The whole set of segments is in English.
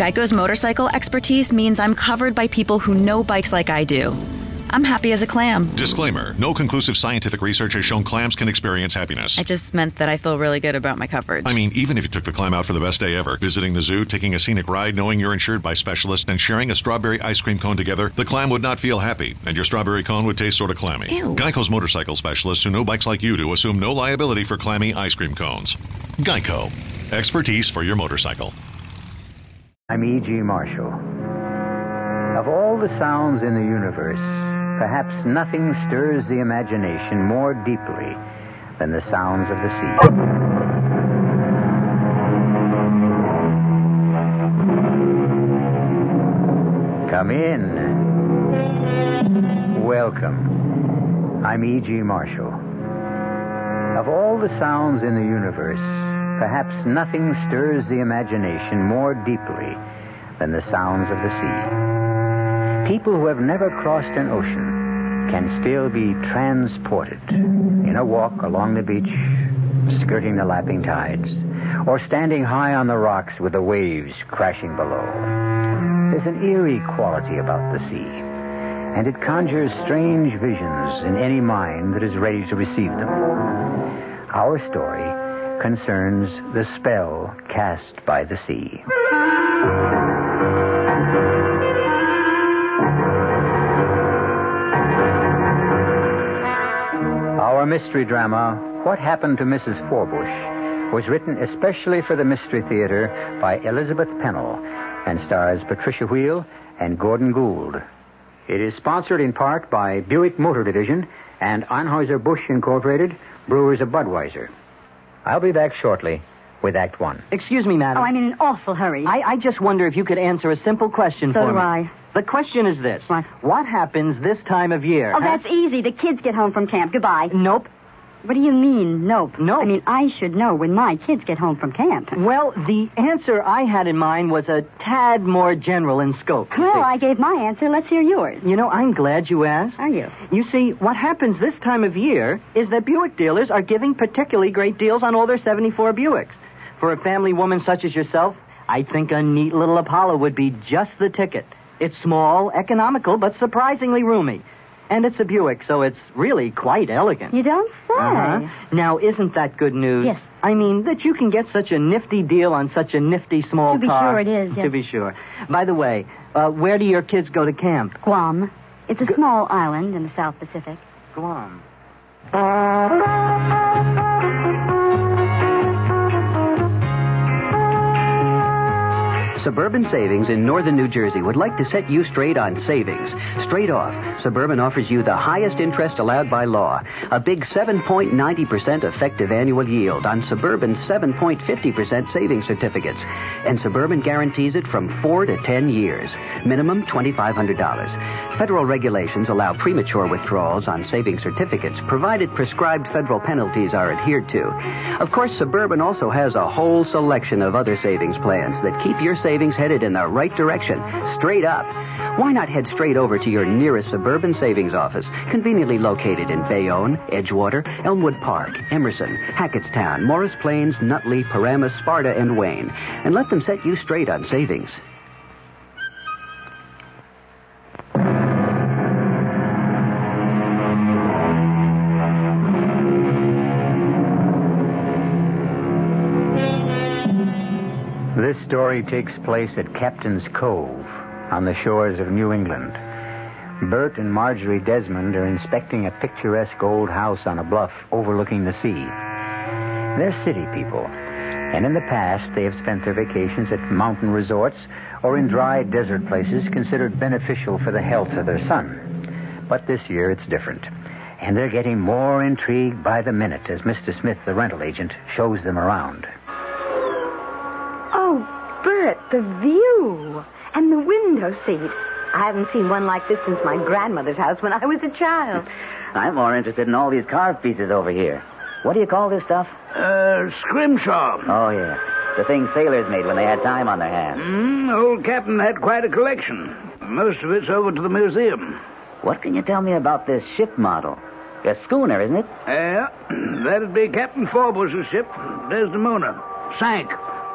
Geico's motorcycle expertise means I'm covered by people who know bikes like I do. I'm happy as a clam. Disclaimer. No conclusive scientific research has shown clams can experience happiness. I just meant that I feel really good about my coverage. I mean, even if you took the clam out for the best day ever, visiting the zoo, taking a scenic ride, knowing you're insured by specialists, and sharing a strawberry ice cream cone together, the clam would not feel happy, and your strawberry cone would taste sort of clammy. Ew. Geico's motorcycle specialists who know bikes like you do assume no liability for clammy ice cream cones. Geico. Expertise for your motorcycle. I'm E.G. Marshall. Of all the sounds in the universe, perhaps nothing stirs the imagination more deeply than the sounds of the sea. Come in. Welcome. I'm E.G. Marshall. Of all the sounds in the universe, perhaps nothing stirs the imagination more deeply than the sounds of the sea. People who have never crossed an ocean can still be transported in a walk along the beach, skirting the lapping tides, or standing high on the rocks with the waves crashing below. There's an eerie quality about the sea, and it conjures strange visions in any mind that is ready to receive them. Our story concerns the spell cast by the sea. Our mystery drama, What Happened to Mrs. Forbush, was written especially for the Mystery Theater by Elizabeth Pennell and stars Patricia Wheel and Gordon Gould. It is sponsored in part by Buick Motor Division and Anheuser-Busch Incorporated, Brewers of Budweiser. I'll be back shortly with Act One. Excuse me, madam. Oh, I'm in an awful hurry. I just wonder if you could answer a simple question for me. So do I. The question is this. What happens this time of year? Oh, that's easy. The kids get home from camp. Goodbye. Nope. What do you mean, nope? Nope. I mean, I should know when my kids get home from camp. Well, the answer I had in mind was a tad more general in scope. Well, I gave my answer. Let's hear yours. You know, I'm glad you asked. Are you? You see, what happens this time of year is that Buick dealers are giving particularly great deals on all their 74 Buicks. For a family woman such as yourself, I think a neat little Apollo would be just the ticket. It's small, economical, but surprisingly roomy. And it's a Buick, so it's really quite elegant. You don't say. Uh-huh. Now, isn't that good news? Yes. I mean, that you can get such a nifty deal on such a nifty small To be car. sure it is, yes. To be sure. By the way, where do your kids go to camp? Guam. It's a small island in the South Pacific. Guam. Suburban Savings in northern New Jersey would like to set you straight on savings. Straight off, Suburban offers you the highest interest allowed by law. A big 7.90% effective annual yield on Suburban's 7.50% savings certificates. And Suburban guarantees it from 4 to 10 years. Minimum $2,500. Federal regulations allow premature withdrawals on savings certificates, provided prescribed federal penalties are adhered to. Of course, Suburban also has a whole selection of other savings plans that keep your savings headed in the right direction, straight up. Why not head straight over to your nearest Suburban savings office, conveniently located in Bayonne, Edgewater, Elmwood Park, Emerson, Hackettstown, Morris Plains, Nutley, Paramus, Sparta, and Wayne, and let them set you straight on savings. This story takes place at Captain's Cove on the shores of New England. Bert and Marjorie Desmond are inspecting a picturesque old house on a bluff overlooking the sea. They're city people, and in the past they have spent their vacations at mountain resorts or in dry desert places considered beneficial for the health of their son. But this year it's different, and they're getting more intrigued by the minute as Mr. Smith, the rental agent, shows them around. Oh, Bert, the view and the window seat. I haven't seen one like this since my grandmother's house when I was a child. I'm more interested in all these carved pieces over here. What do you call this stuff? Scrimshaw. Oh, yes. The things sailors made when they had time on their hands. Old Captain had quite a collection. Most of it's over to the museum. What can you tell me about this ship model? A schooner, isn't it? Yeah, that'd be Captain Forbush's ship, Desdemona. Sank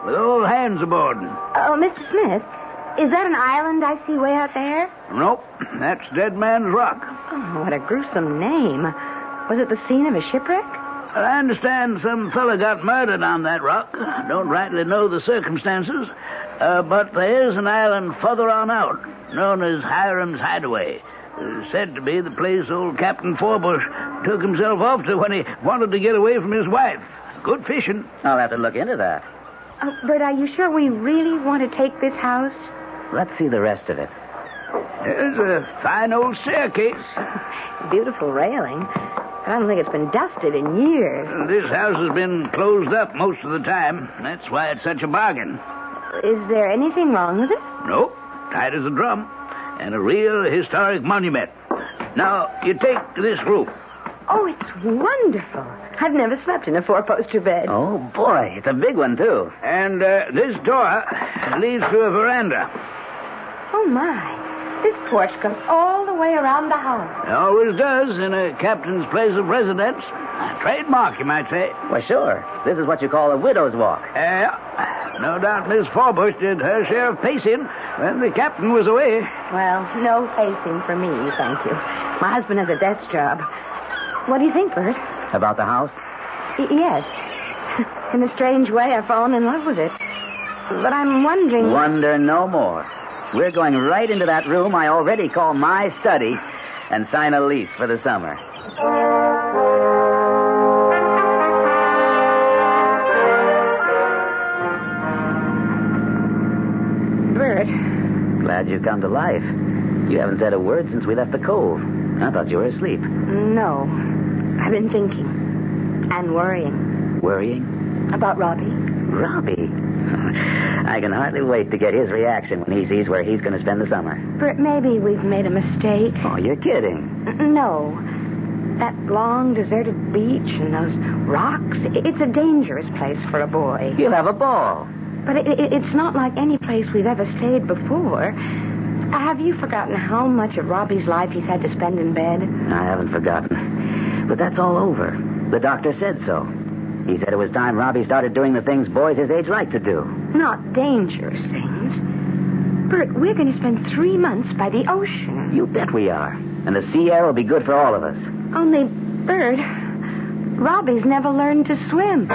with all hands aboard. Oh, Mr. Smith, is that an island I see way out there? Nope, that's Dead Man's Rock. Oh, what a gruesome name. Was it the scene of a shipwreck? I understand some fella got murdered on that rock. Don't rightly know the circumstances. But there is an island further on out, known as Hiram's Hideaway. Said to be the place old Captain Forbush took himself off to when he wanted to get away from his wife. Good fishing. I'll have to look into that. Oh, Bert, are you sure we really want to take this house? Let's see the rest of it. There's a fine old staircase. Beautiful railing. I don't think it's been dusted in years. This house has been closed up most of the time. That's why it's such a bargain. Is there anything wrong with it? Nope. Tight as a drum. And a real historic monument. Now, you take this roof. Oh, it's wonderful. I've never slept in a four-poster bed. Oh, boy. It's a big one, too. And this door leads to a veranda. Oh, my. This porch goes all the way around the house. It always does in a captain's place of residence. A trademark, you might say. Well, sure. This is what you call a widow's walk. No doubt Miss Forbush did her share of pacing when the captain was away. Well, no pacing for me, thank you. My husband has a desk job. What do you think, Bert? About the house? Yes. In a strange way, I've fallen in love with it. But I'm wondering... Wonder no more. We're going right into that room I already call my study and sign a lease for the summer. Bert. Glad you've come to life. You haven't said a word since we left the cove. I thought you were asleep. No. I've been thinking. And worrying. Worrying? About Robbie. Robbie? I can hardly wait to get his reaction when he sees where he's going to spend the summer. Bert, maybe we've made a mistake. Oh, you're kidding. No. That long, deserted beach and those rocks, it's a dangerous place for a boy. You'll have a ball. But it's not like any place we've ever stayed before. Have you forgotten how much of Robbie's life he's had to spend in bed? I haven't forgotten. But that's all over. The doctor said so. He said it was time Robbie started doing the things boys his age like to do. Not dangerous things. Bert, we're going to spend 3 months by the ocean. You bet we are. And the sea air will be good for all of us. Only, Bert, Robbie's never learned to swim.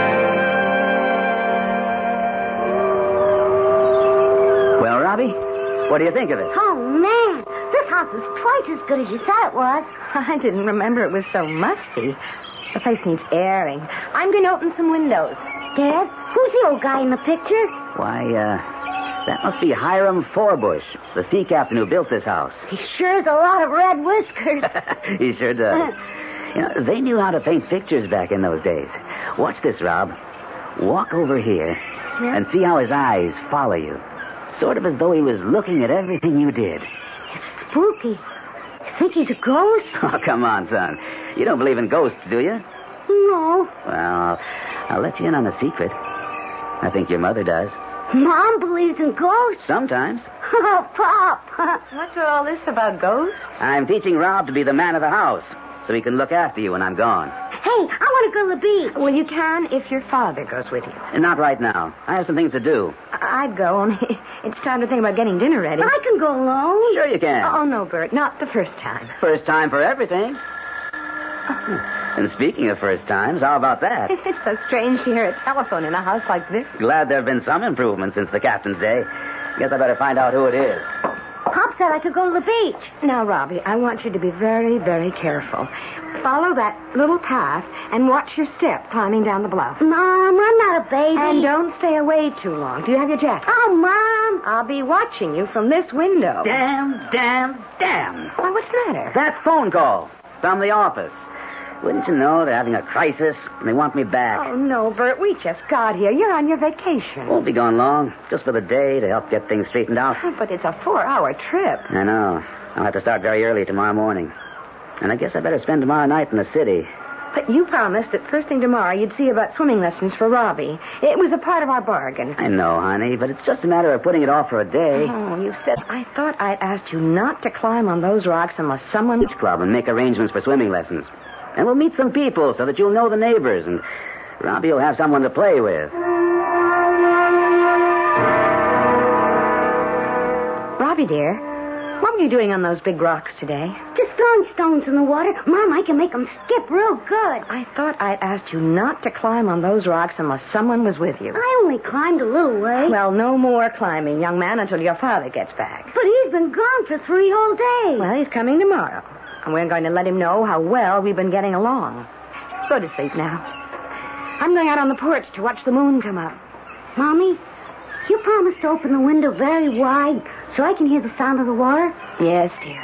Well, Robbie, what do you think of it? Oh, man. This house is twice as good as you thought it was. I didn't remember it was so musty. The place needs airing. I'm going to open some windows. Dad, who's the old guy in the picture? Why, that must be Hiram Forbush, the sea captain who built this house. He sure has a lot of red whiskers. He sure does. You know, they knew how to paint pictures back in those days. Watch this, Rob. Walk over here and see how his eyes follow you. Sort of as though he was looking at everything you did. It's spooky. You think he's a ghost? Oh, come on, son. You don't believe in ghosts, do you? No. Well, I'll let you in on a secret. I think your mother does. Mom believes in ghosts. Sometimes. Oh, Pop. What's all this about ghosts? I'm teaching Rob to be the man of the house, so he can look after you when I'm gone. Hey, I want to go to the beach. Well, you can if your father goes with you. Not right now. I have some things to do. I'd go, only it's time to think about getting dinner ready. I can go alone. Sure you can. Oh, no, Bert, not the first time. First time for everything. And speaking of first times, how about that? It's so strange to hear a telephone in a house like this. Glad there have been some improvements since the captain's day. Guess I better find out who it is. Pop said I could go to the beach. Now, Robbie, I want you to be very, very careful. Follow that little path and watch your step climbing down the bluff. Mom, I'm not a baby. And don't stay away too long. Do you have your jacket? Oh, Mom. I'll be watching you from this window. Damn. Why, what's the matter? That phone call from the office. Wouldn't you know they're having a crisis and they want me back? Oh, no, Bert, we just got here. You're on your vacation. Won't be gone long. Just for the day to help get things straightened out. But it's a 4-hour trip. I know. I'll have to start very early tomorrow morning. And I guess I better spend tomorrow night in the city. But you promised that first thing tomorrow you'd see about swimming lessons for Robbie. It was a part of our bargain. I know, honey, but it's just a matter of putting it off for a day. Oh, you said... I thought I'd asked you not to climb on those rocks unless someone... Beach club and make arrangements for swimming lessons. And we'll meet some people so that you'll know the neighbors, and Robbie will have someone to play with. Robbie, dear, what were you doing on those big rocks today? Just throwing stones in the water. Mom, I can make them skip real good. I thought I'd asked you not to climb on those rocks unless someone was with you. I only climbed a little way. Well, no more climbing, young man, until your father gets back. But he's been gone for 3 whole days. Well, he's coming tomorrow, and we're going to let him know how well we've been getting along. Go to sleep now. I'm going out on the porch to watch the moon come up. Mommy, you promised to open the window very wide so I can hear the sound of the water? Yes, dear.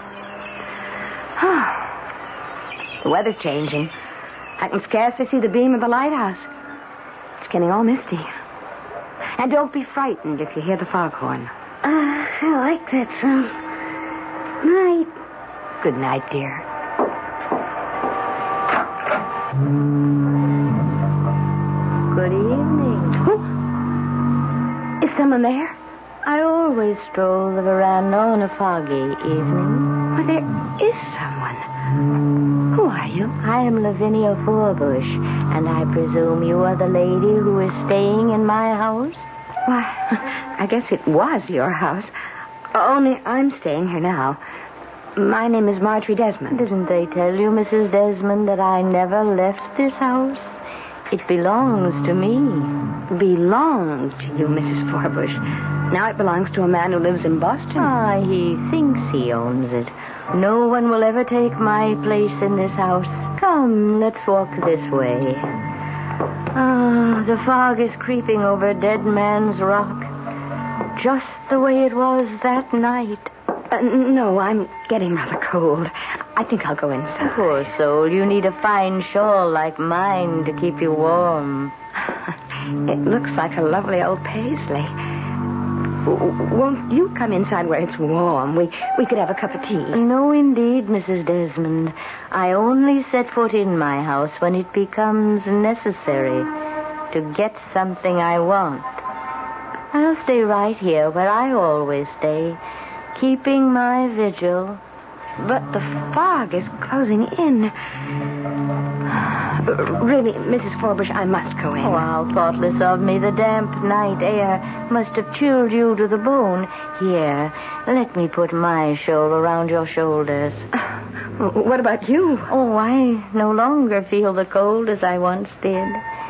The weather's changing. I can scarcely see the beam of the lighthouse. It's getting all misty. And don't be frightened if you hear the foghorn. I like that sound. Night. Good night, dear. Good evening. Is someone there? I always stroll the veranda on a foggy evening. Well, there is someone. Who are you? I am Lavinia Forbush, and I presume you are the lady who is staying in my house? Why, I guess it was your house. Only I'm staying here now. My name is Marjorie Desmond. Didn't they tell you, Mrs. Desmond, that I never left this house? It belongs to me. Belonged to you, Mrs. Forbush. Now it belongs to a man who lives in Boston. Ah, he thinks he owns it. No one will ever take my place in this house. Come, let's walk this way. Ah, the fog is creeping over Dead Man's Rock. Just the way it was that night. No, I'm getting rather cold. I think I'll go inside. Poor soul, you need a fine shawl like mine to keep you warm. It looks like a lovely old paisley. Won't you come inside where it's warm? We could have a cup of tea. No, indeed, Mrs. Desmond. I only set foot in my house when it becomes necessary to get something I want. I'll stay right here where I always stay, keeping my vigil. But the fog is closing in. Really, Mrs. Forbush, I must go in. Oh, how thoughtless of me. The damp night air must have chilled you to the bone. Here, let me put my shawl around your shoulders. What about you? Oh, I no longer feel the cold as I once did.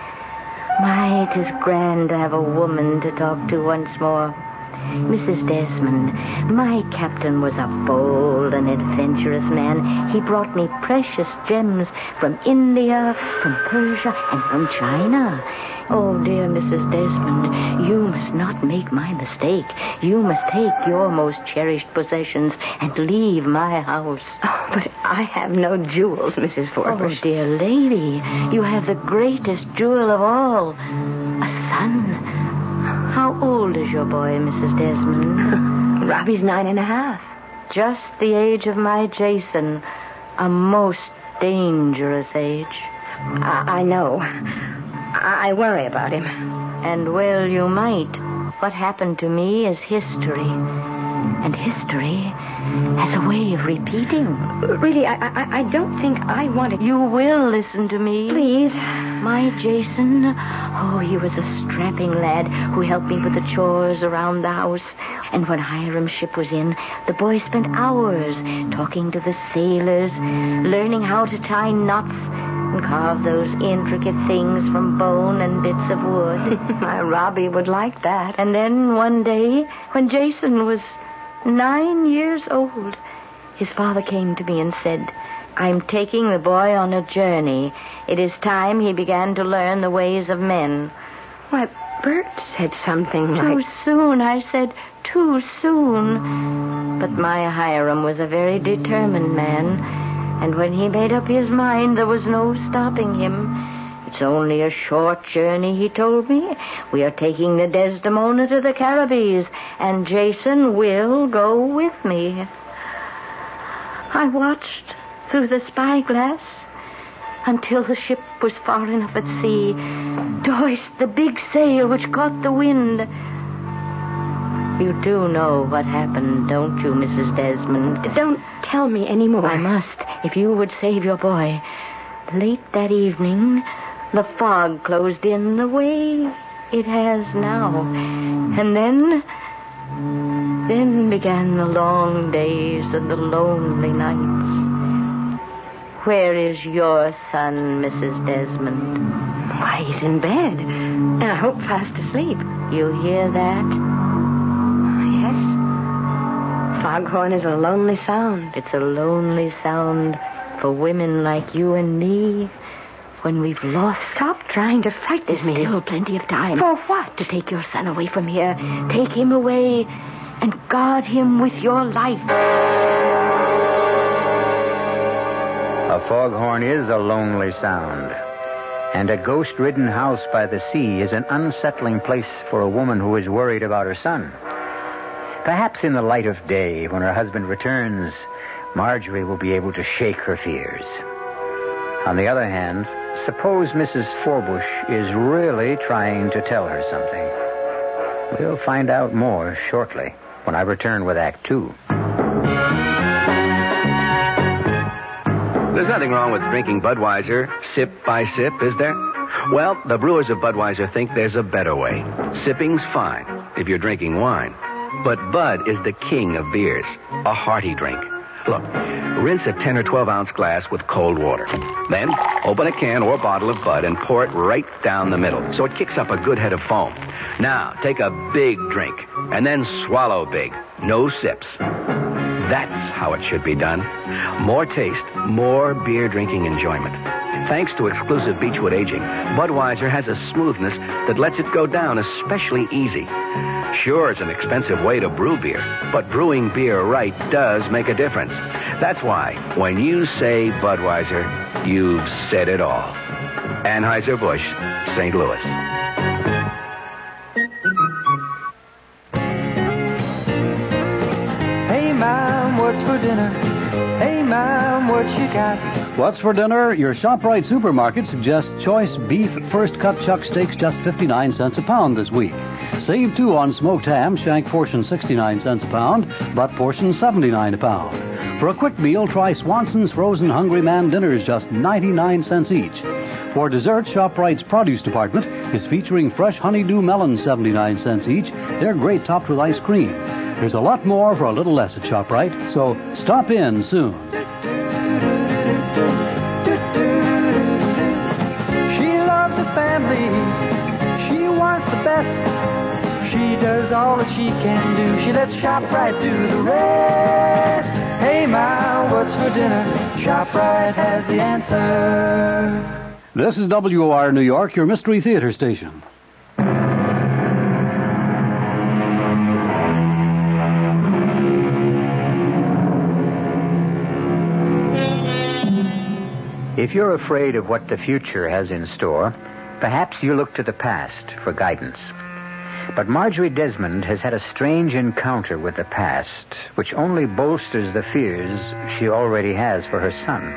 My, it is grand to have a woman to talk to once more. Mrs. Desmond, my captain was a bold and adventurous man. He brought me precious gems from India, from Persia, and from China. Oh, dear Mrs. Desmond, you must not make my mistake. You must take your most cherished possessions and leave my house. Oh, but I have no jewels, Mrs. Forbush. Oh, dear lady, you have the greatest jewel of all, a son. How old is your boy, Mrs. Desmond? Robbie's 9.5. Just the age of my Jason. A most dangerous age. I know. I worry about him. And well, you might. What happened to me is history. And history has a way of repeating. Really, I don't think I want to... You will listen to me. Please. My Jason, oh, he was a strapping lad who helped me with the chores around the house. And when Hiram's ship was in, the boy spent hours talking to the sailors, learning how to tie knots and carve those intricate things from bone and bits of wood. My Robbie would like that. And then one day, when Jason was 9 years old, his father came to me and said, I'm taking the boy on a journey. It is time he began to learn the ways of men. Why, Bert said something like... Too soon, I said, too soon. But my Hiram was a very determined man, and when he made up his mind, there was no stopping him. It's only a short journey, he told me. We are taking the Desdemona to the Caribbees, and Jason will go with me. I watched through the spyglass until the ship was far enough at sea to hoist the big sail which caught the wind. You do know what happened, don't you, Mrs. Desmond? Don't tell me any more. I must, if you would save your boy. Late that evening, the fog closed in the way it has now. And then Then began the long days and the lonely nights. Where is your son, Mrs. Desmond? Why, he's in bed. And I hope fast asleep. You hear that? Yes. Foghorn is a lonely sound. It's a lonely sound for women like you and me when we've lost. Stop trying to frighten me. There's still plenty of time. For what? To take your son away from here. Take him away and guard him with your life. A foghorn is a lonely sound. And a ghost-ridden house by the sea is an unsettling place for a woman who is worried about her son. Perhaps in the light of day, when her husband returns, Marjorie will be able to shake her fears. On the other hand, suppose Mrs. Forbush is really trying to tell her something. We'll find out more shortly when I return with Act 2. There's nothing wrong with drinking Budweiser sip by sip, is there? Well, the brewers of Budweiser think there's a better way. Sipping's fine if you're drinking wine. But Bud is the king of beers, a hearty drink. Look, rinse a 10 or 12-ounce glass with cold water. Then open a can or bottle of Bud and pour it right down the middle so it kicks up a good head of foam. Now, take a big drink and then swallow big. No sips. That's how it should be done. More taste, more beer drinking enjoyment. Thanks to exclusive Beechwood aging, Budweiser has a smoothness that lets it go down especially easy. Sure, it's an expensive way to brew beer, but brewing beer right does make a difference. That's why, when you say Budweiser, you've said it all. Anheuser-Busch, St. Louis. Hey, Mom, what's for dinner? Hey, Mom, what you got? What's for dinner? Your ShopRite supermarket suggests choice beef first cut chuck steaks just 59 cents a pound this week. Save, too, on smoked ham, shank portion 69 cents a pound, butt portion 79 a pound. For a quick meal, try Swanson's Frozen Hungry Man dinners, just 99 cents each. For dessert, ShopRite's produce department is featuring fresh honeydew melons, 79 cents each. They're great topped with ice cream. There's a lot more for a little less at ShopRite, so stop in soon. She loves the family. She wants the best. She does all that she can do. She lets ShopRite do the rest. Hey, Ma, what's for dinner? ShopRite has the answer. This is WOR New York, your Mystery Theater station. If you're afraid of what the future has in store, perhaps you look to the past for guidance. But Marjorie Desmond has had a strange encounter with the past, which only bolsters the fears she already has for her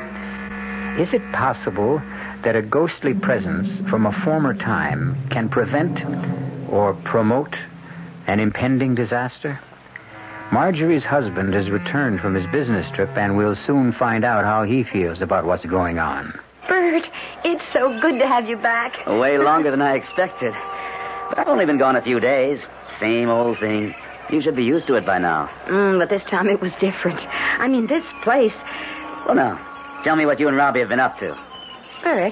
son. Is it possible that a ghostly presence from a former time can prevent or promote an impending disaster? Marjorie's husband has returned from his business trip, and we'll soon find out how he feels about what's going on. Bert, it's so good to have you back. Way longer than I expected. But I've only been gone a few days. Same old thing. You should be used to it by now. But this time it was different. I mean, this place... Well, now, tell me what you and Robbie have been up to. Bert,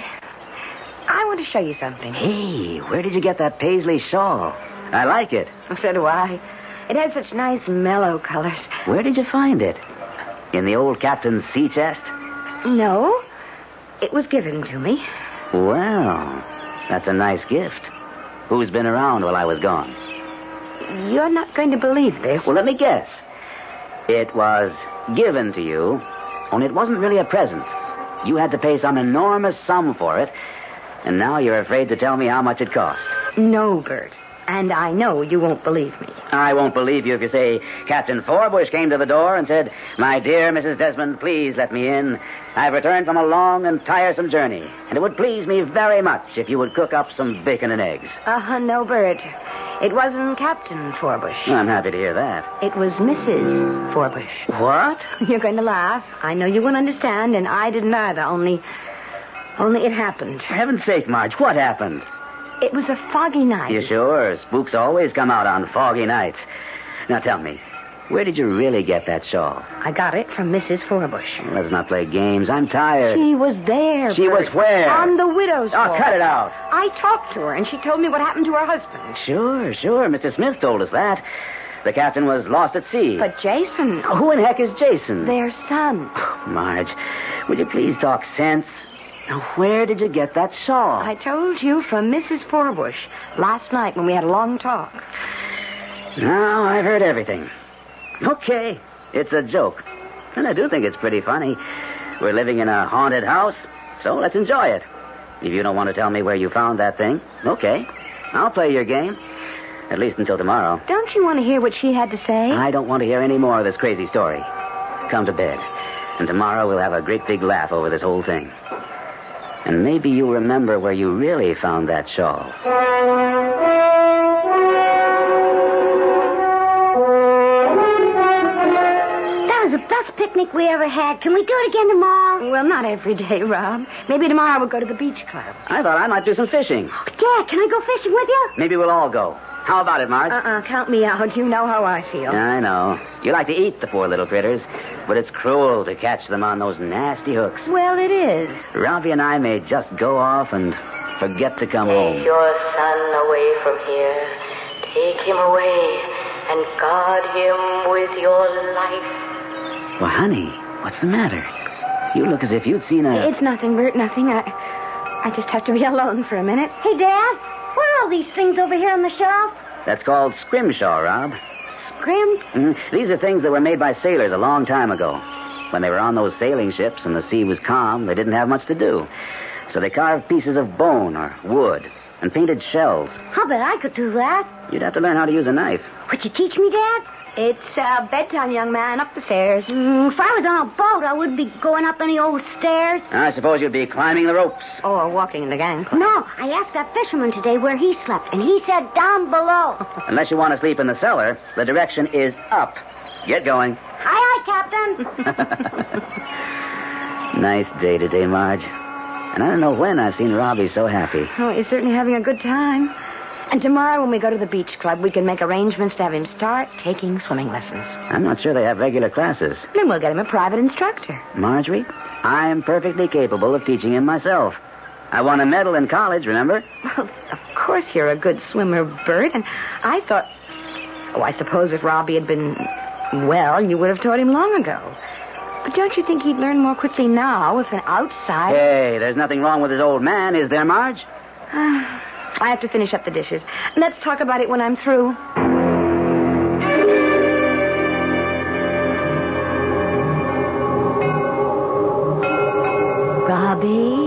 I want to show you something. Hey, where did you get that paisley shawl? I like it. So do I. It has such nice mellow colors. Where did you find it? In the old captain's sea chest? No. It was given to me. Well, that's a nice gift. Who's been around while I was gone? You're not going to believe this. Well, let me guess. It was given to you, only it wasn't really a present. You had to pay some enormous sum for it, and now you're afraid to tell me how much it cost. No, Bert. And I know you won't believe me. I won't believe you if you say Captain Forbush came to the door and said, "My dear Mrs. Desmond, please let me in. I've returned from a long and tiresome journey, and it would please me very much if you would cook up some bacon and eggs." No, Bert. It wasn't Captain Forbush. I'm happy to hear that. It was Mrs. Forbush. What? You're going to laugh. I know you won't understand, and I didn't either, only it happened. For heaven's sake, Marge, what happened? It was a foggy night. You sure? Spooks always come out on foggy nights. Now tell me, Where did you really get that shawl? I got it from Mrs. Forbush. Let's not play games. I'm tired. She was there. She was where? On the widow's Oh, ball. cut it out. I talked to her, and she told me what happened to her husband. Sure. Mr. Smith told us that. The captain was lost at sea. But Jason... Who in heck is Jason? Their son. Marge, will you please talk sense? Now, where did you get that shawl? I told you from Mrs. Forbush last night when we had a long talk. Now, I've heard everything. Okay, it's a joke. And I do think it's pretty funny. We're living in a haunted house, so let's enjoy it. If you don't want to tell me where you found that thing, okay. I'll play your game. At least until tomorrow. Don't you want to hear what she had to say? I don't want to hear any more of this crazy story. Come to bed. And tomorrow we'll have a great big laugh over this whole thing. And maybe you'll remember where you really found that shawl. That was the best picnic we ever had. Can we do it again tomorrow? Well, not every day, Rob. Maybe tomorrow we'll go to the beach club. I thought I might do some fishing. Dad, can I go fishing with you? Maybe we'll all go. How about it, Marge? Count me out. You know how I feel. I know. You like to eat the poor little critters, but it's cruel to catch them on those nasty hooks. Well, it is. Robbie and I may just go off and forget to come home. Take your son away from here. Take him away and guard him with your life. Well, honey, what's the matter? You look as if you'd seen a... It's nothing, Bert, nothing. I just have to be alone for a minute. Hey, Dad, what are all these things over here on the shelf? That's called scrimshaw, Rob. Scrim? These are things that were made by sailors a long time ago. When they were on those sailing ships and the sea was calm, they didn't have much to do. So they carved pieces of bone or wood and painted shells. I'll bet I could do that. You'd have to learn how to use a knife. Would you teach me, Dad? It's bedtime, young man. Up the stairs. If I was on a boat, I wouldn't be going up any old stairs. I suppose you'd be climbing the ropes. Or walking in the gangplank. No, I asked that fisherman today where he slept, and he said down below. Unless you want to sleep in the cellar, the direction is up. Get going. Aye, Captain. Nice day today, Marge. And I don't know when I've seen Robbie so happy. Oh, he's certainly having a good time. And tomorrow when we go to the beach club, we can make arrangements to have him start taking swimming lessons. I'm not sure they have regular classes. Then we'll get him a private instructor. Marjorie, I am perfectly capable of teaching him myself. I won a medal in college, remember? Well, of course you're a good swimmer, Bert, and I thought... Oh, I suppose if Robbie had been well, you would have taught him long ago. But don't you think he'd learn more quickly now if an outside... Hey, there's nothing wrong with his old man, is there, Marge? I have to finish up the dishes. Let's talk about it when I'm through. Robbie?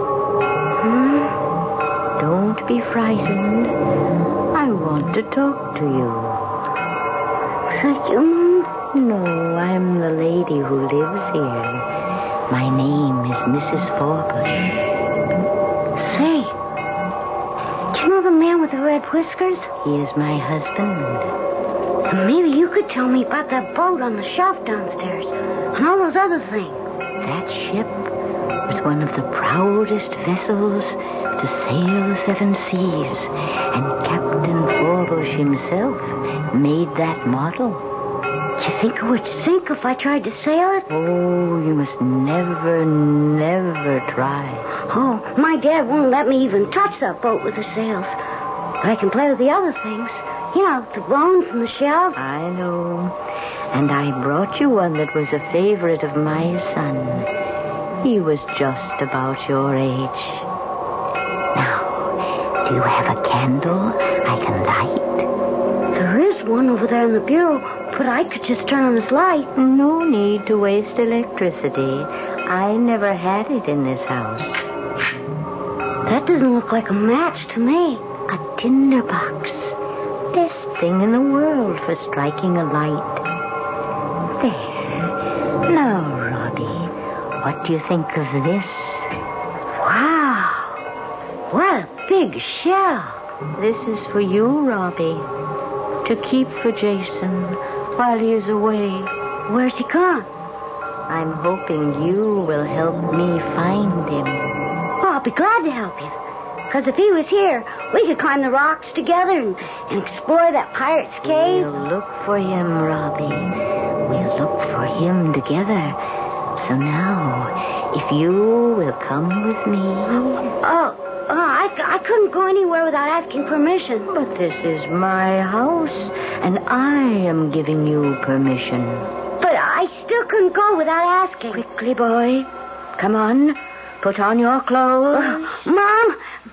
Don't be frightened. I want to talk to you. Is that you, Mom? No, I'm the lady who lives here. My name is Mrs. Forbush. Say, do you know the man with the red whiskers? He is my husband. Maybe you could tell me about that boat on the shelf downstairs and all those other things. That ship was one of the proudest vessels to sail the seven seas, and Captain Forbush himself made that model. Do you think it would sink if I tried to sail it? Oh, you must never, never try. Oh, my dad won't let me even touch that boat with the sails. But I can play with the other things. You know, the bones and the shells. I know. And I brought you one that was a favorite of my son. He was just about your age. Now, do you have a candle I can light? There is one over there in the bureau, but I could just turn on this light. No need to waste electricity. I never had it in this house. That doesn't look like a match to me. A tinderbox. Best thing in the world for striking a light. There. Now, Robbie, what do you think of this? Wow. What a big shell. This is for you, Robbie. To keep for Jason while he is away. Where's he gone? I'm hoping you will help me find him. Oh, I'll be glad to help you. Because if he was here, We could climb the rocks together and explore that pirate's cave. We'll look for him, Robbie. We'll look for him together. So now, if you will come with me. I couldn't go anywhere without asking permission. But this is my house, and I am giving you permission. But I still couldn't go without asking. Quickly, boy. Come on. Put on your clothes. Mom!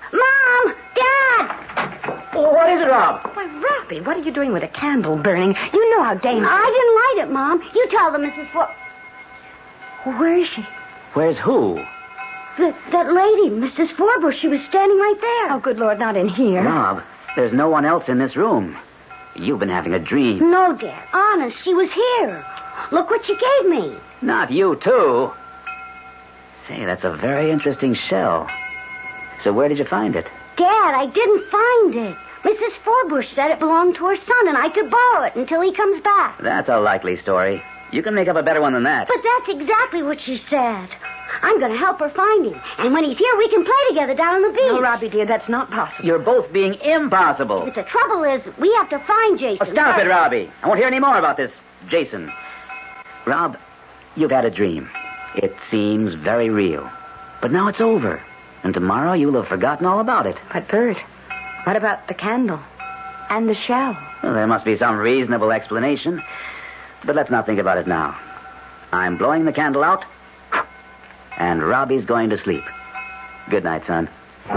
Dad! What is it, Rob? Why, Robbie, what are you doing with a candle burning? You know how dangerous. I didn't light it, Mom. You tell them, Mrs. Where is she? Where's who? That lady, Mrs. Forbush. She was standing right there. Oh, good Lord, not in here. Rob, there's no one else in this room. You've been having a dream. No, Dad. Honest, she was here. Look what she gave me. Not you, too. Say, that's a very interesting shell. So where did you find it? Dad, I didn't find it. Mrs. Forbush said it belonged to her son, and I could borrow it until he comes back. That's a likely story. You can make up a better one than that. But that's exactly what she said. I'm going to help her find him. And when he's here, we can play together down on the beach. No, Robbie, dear, that's not possible. You're both being impossible. But the trouble is, we have to find Jason. Oh, stop it, Robbie. I won't hear any more about this Jason. Rob, you've had a dream. It seems very real. But now it's over. And tomorrow you'll have forgotten all about it. But, Bert, what about the candle and the shell? Well, there must be some reasonable explanation. But let's not think about it now. I'm blowing the candle out, and Robbie's going to sleep. Good night, son.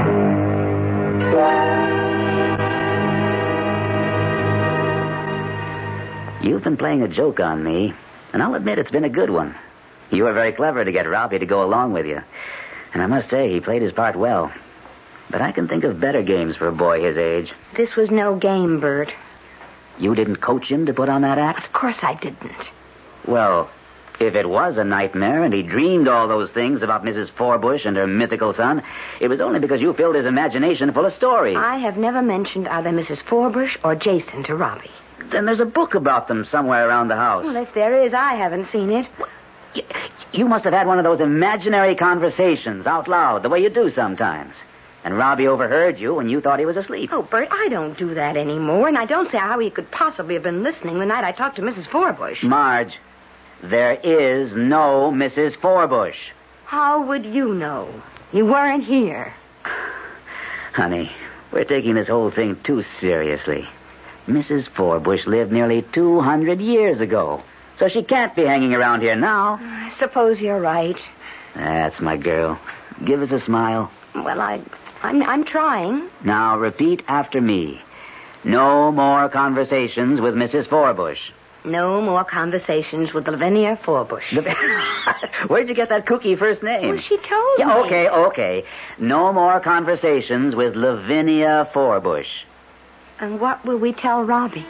You've been playing a joke on me, and I'll admit it's been a good one. You were very clever to get Robbie to go along with you. And I must say, he played his part well. But I can think of better games for a boy his age. This was no game, Bert. You didn't coach him to put on that act? Of course I didn't. Well, if it was a nightmare and he dreamed all those things about Mrs. Forbush and her mythical son, it was only because you filled his imagination full of stories. I have never mentioned either Mrs. Forbush or Jason to Robbie. Then there's a book about them somewhere around the house. Well, if there is, I haven't seen it. You must have had one of those imaginary conversations out loud, the way you do sometimes. And Robbie overheard you and you thought he was asleep. Oh, Bert, I don't do that anymore, and I don't see how he could possibly have been listening the night I talked to Mrs. Forbush. Marge, there is no Mrs. Forbush. How would you know? You weren't here. Honey, we're taking this whole thing too seriously. Mrs. Forbush lived nearly 200 years ago, so she can't be hanging around here now. I suppose you're right. That's my girl. Give us a smile. Well, I'm trying. Now, repeat after me. No more conversations with Mrs. Forbush. No more conversations with Lavinia Forbush. Where'd you get that kooky first name? Well, she told me. Okay. No more conversations with Lavinia Forbush. And what will we tell Robbie?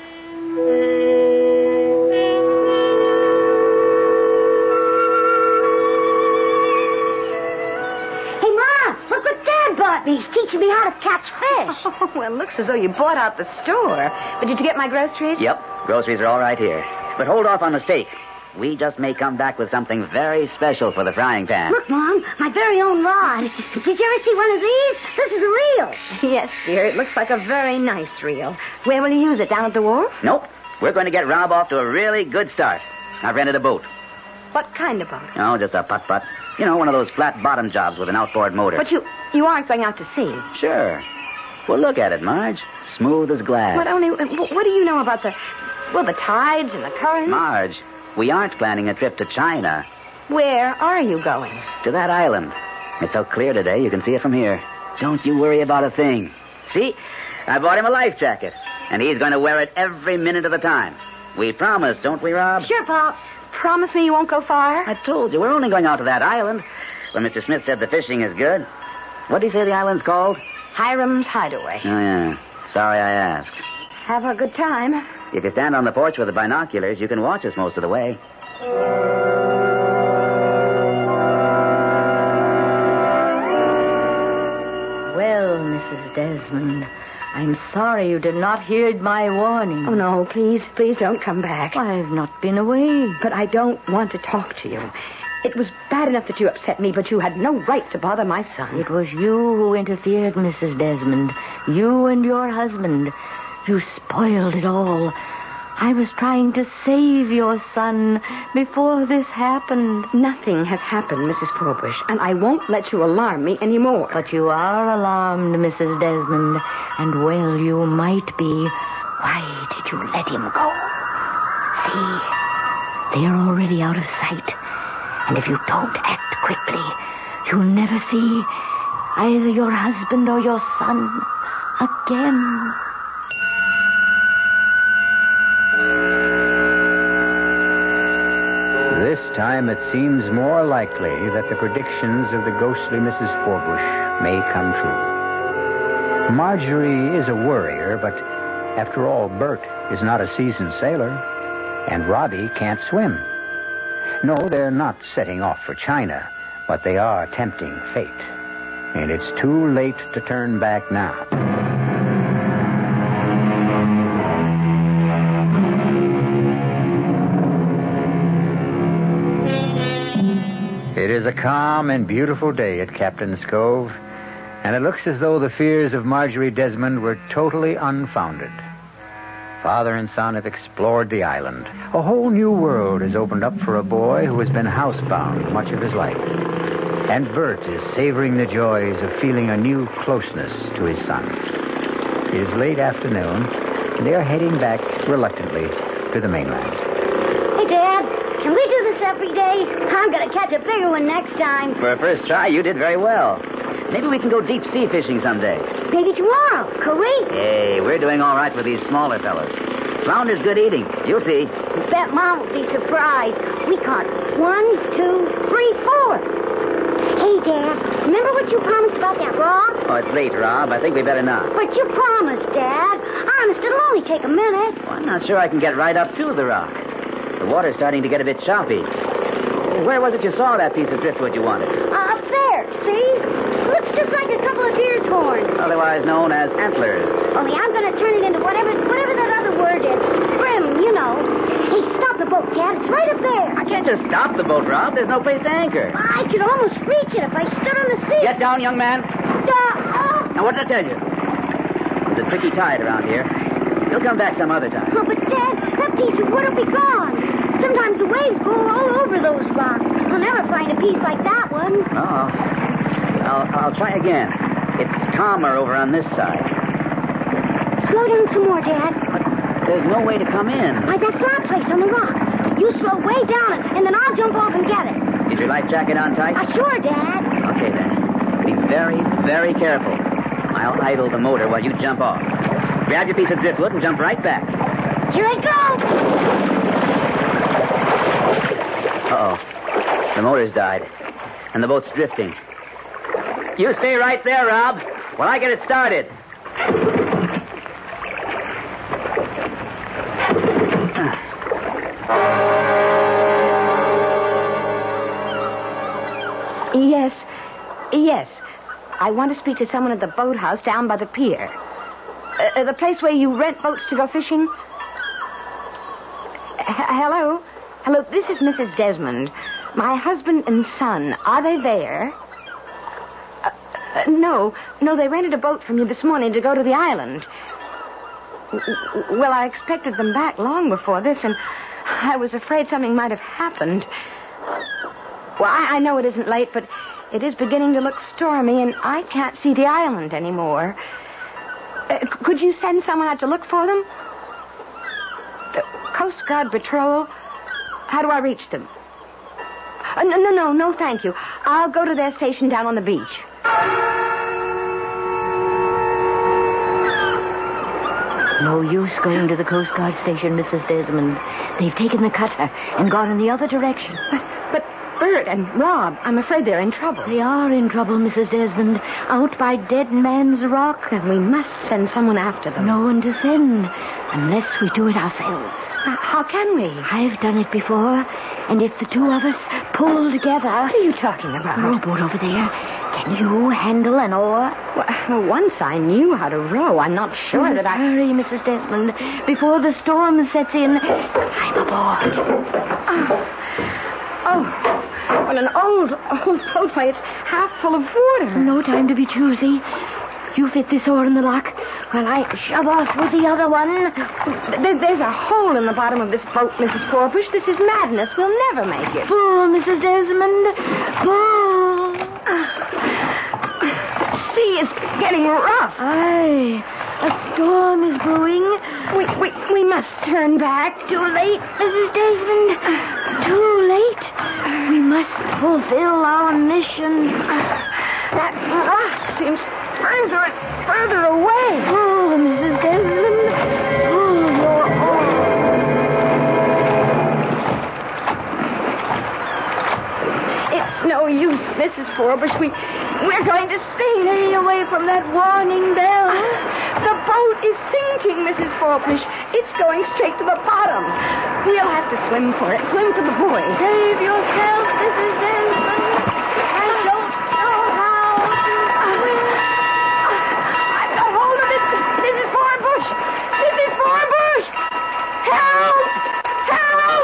He's teaching me how to catch fish. Oh, well, it looks as though you bought out the store. But did you get my groceries? Yep. Groceries are all right here. But hold off on the steak. We just may come back with something very special for the frying pan. Look, Mom, my very own rod. Did you ever see one of these? This is a reel. Yes, dear. It looks like a very nice reel. Where will you use it? Down at the wharf? Nope. We're going to get Rob off to a really good start. I've rented a boat. What kind of boat? Oh, just a putt-putt. You know, one of those flat-bottom jobs with an outboard motor. But you aren't going out to sea. Sure. Well, look at it, Marge. Smooth as glass. What do you know about the tides and the currents? Marge, we aren't planning a trip to China. Where are you going? To that island. It's so clear today, you can see it from here. Don't you worry about a thing. See? I bought him a life jacket, and he's going to wear it every minute of the time. We promise, don't we, Rob? Sure, Pop. Promise me you won't go far? I told you, we're only going out to that island. When Mr. Smith said the fishing is good. What did he say the island's called? Hiram's Hideaway. Oh, yeah. Sorry I asked. Have a good time. If you stand on the porch with the binoculars, you can watch us most of the way. Well, Mrs. Desmond, I'm sorry you did not heed my warning. Oh, no, please don't come back. I've not been away. But I don't want to talk to you. It was bad enough that you upset me, but you had no right to bother my son. It was you who interfered, Mrs. Desmond. You and your husband. You spoiled it all. I was trying to save your son before this happened. Nothing has happened, Mrs. Forbush, and I won't let you alarm me anymore. But you are alarmed, Mrs. Desmond, and well you might be. Why did you let him go? See, they're already out of sight. And if you don't act quickly, you'll never see either your husband or your son again. This time it seems more likely that the predictions of the ghostly Mrs. Forbush may come true. Marjorie is a worrier, but after all, Bert is not a seasoned sailor, and Robbie can't swim. No, they're not setting off for China, but they are tempting fate. And it's too late to turn back now. It is a calm and beautiful day at Captain's Cove, and it looks as though the fears of Marjorie Desmond were totally unfounded. Father and son have explored the island. A whole new world has opened up for a boy who has been housebound much of his life. And Bert is savoring the joys of feeling a new closeness to his son. It is late afternoon, and they are heading back reluctantly to the mainland. Hey, Dad, can we do this every day? I'm going to catch a bigger one next time. For a first try, you did very well. Maybe we can go deep sea fishing someday. Maybe tomorrow. Could we? Hey, we're doing all right with these smaller fellows. Flounder's good eating. You'll see. Bet Mom will be surprised. We caught 1, 2, 3, 4. Hey, Dad, remember what you promised about that rock? Oh, it's late, Rob. I think we better not. But you promised, Dad. Honest, it'll only take a minute. Well, I'm not sure I can get right up to the rock. The water's starting to get a bit choppy. Where was it you saw that piece of driftwood you wanted? Up there, see? Looks just like a couple of deer's horns. Otherwise known as antlers. Only I'm going to turn it into whatever that other word is. Brim, you know. Hey, stop the boat, Dad. It's right up there. I can't just stop the boat, Rob. There's no place to anchor. I could almost reach it if I stood on the sea. Get down, young man. Oh. Now, what did I tell you? There's a tricky tide around here. You'll come back some other time. Oh, but, Dad, that piece of wood will be gone. Sometimes the waves go all over those rocks. I'll never find a piece like that one. Oh. I'll try again. It's calmer over on this side. Slow down some more, Dad. But there's no way to come in. Like that flat place on the rock. You slow way down, and then I'll jump off and get it. Is your life jacket on tight? Sure, Dad. Okay, then. Be very, very careful. I'll idle the motor while you jump off. Grab your piece of driftwood and jump right back. Here I go. Uh-oh. The motor's died, and the boat's drifting. You stay right there, Rob, while I get it started. Yes. I want to speak to someone at the boathouse down by the pier. The place where you rent boats to go fishing. Hello? Hello, this is Mrs. Desmond. My husband and son, are they there? No, they rented a boat from you this morning to go to the island. Well, I expected them back long before this, and I was afraid something might have happened. Well, I know it isn't late, but it is beginning to look stormy, and I can't see the island anymore. Could you send someone out to look for them? Coast Guard Patrol? How do I reach them? No, thank you. I'll go to their station down on the beach. No use going to the Coast Guard station, Mrs. Desmond. They've taken the cutter and gone in the other direction. But Bert and Rob, I'm afraid they're in trouble. They are in trouble, Mrs. Desmond. Out by Dead Man's Rock. Then we must send someone after them. No one to send, unless we do it ourselves. How can we? I've done it before, and if the two of us pull together... What are you talking about? The rowboat over there. Can you handle an oar? Well, once I knew how to row, I'm not sure that I... Hurry, Mrs. Desmond. Before the storm sets in, I'm aboard. Oh, on an old boat, why, it's half full of water. No time to be choosy. You fit this oar in the lock while I shove off with the other one. There's a hole in the bottom of this boat, Mrs. Forbush. This is madness. We'll never make it. Pull, Mrs. Desmond. Pull. Sea is getting rough. Aye, a storm is brewing. We must turn back. Too late, Mrs. Desmond. Too late. We must fulfill our mission. That rock seems further and further away. Oh, Mrs. Desmond. Oh, your oar. It's no use, Mrs. Forbush. We're going to sink. Stay away from that warning bell. The boat is sinking, Mrs. Forbush. It's going straight to the bottom. We'll have to swim for it. Swim for the boy. Save yourself, Mrs. Desmond. I don't know how to swim. I've got hold of it. Mrs. Forbush. Mrs. Forbush. Help! Help!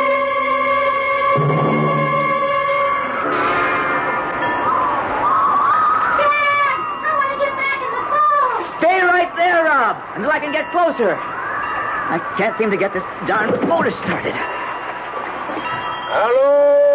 Stay right there, Rob, until I can get closer. I can't seem to get this darn motor started. Hello!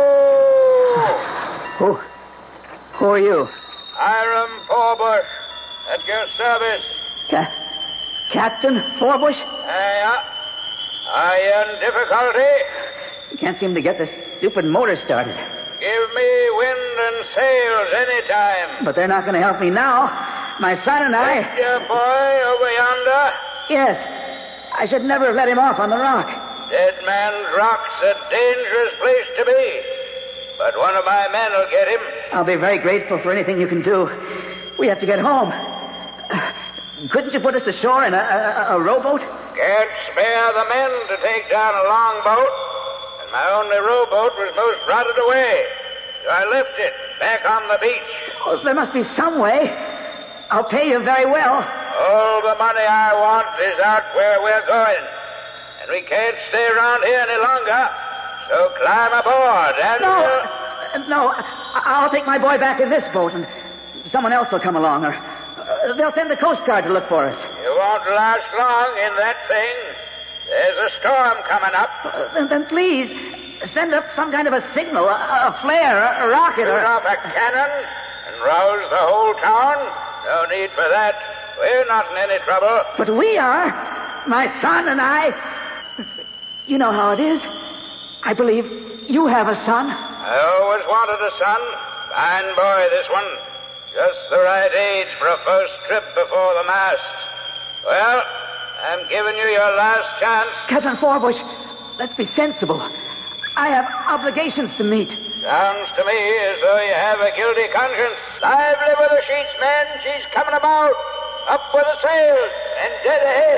Who are you? Hiram Forbush, at your service. Captain Forbush? Yeah. Are you in difficulty? I can't seem to get this stupid motor started. Give me wind and sails any time. But they're not going to help me now. My son and I... Is your boy over yonder? Yes. I should never have let him off on the rock. Dead Man's Rock's a dangerous place to be. But one of my men will get him. I'll be very grateful for anything you can do. We have to get home. Couldn't you put us ashore in a rowboat? Can't spare the men to take down a long boat. And my only rowboat was most rotted away. So I left it back on the beach. Oh, there must be some way. I'll pay you very well. All the money I want is out where we're going. And we can't stay around here any longer. So climb aboard and... No, I'll take my boy back in this boat, and someone else will come along, or they'll send the Coast Guard to look for us. You won't last long in that thing. There's a storm coming up. Then please, send up some kind of a signal, a flare, a rocket, Shoot off a cannon and rouse the whole town. No need for that. We're not in any trouble. But we are. My son and I. You know how it is. I believe you have a son. I always wanted a son. Fine boy, this one. Just the right age for a first trip before the mast. Well, I'm giving you your last chance. Captain Forbush, let's be sensible. I have obligations to meet. Sounds to me as though you have a guilty conscience. Lively with the sheets, men. She's coming about. Up with the sails and dead ahead.